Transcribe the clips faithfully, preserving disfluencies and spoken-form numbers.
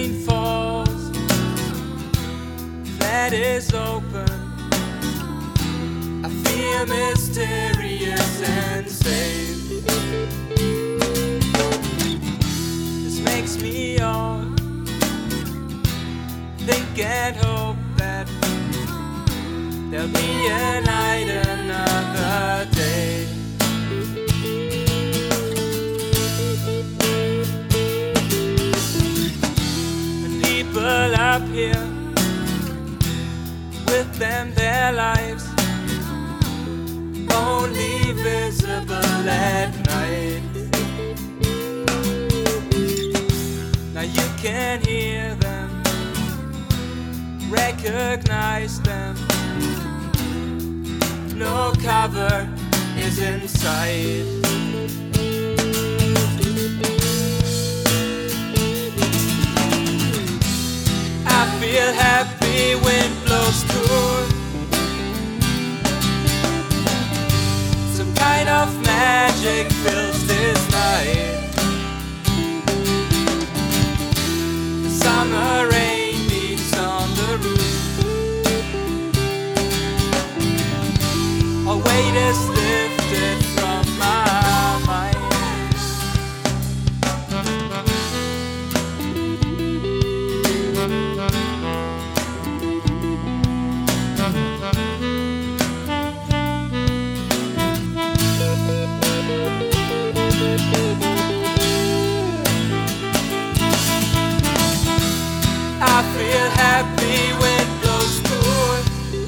rain falls, that is open. I feel mysterious and safe. This makes me all think and hope that there'll be a night another day. The people up here, with them their lives only visible at night. Now you can hear them, recognize them. No cover is in sight. I feel happy, wind blows through. Some kind of magic fills this night. The summer rain beats on the roof. A weight is lifted from my mind. I feel happy, wind blows through.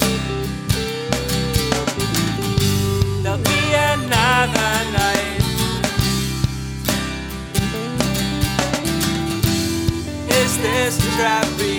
There'll be another night. Is this trap?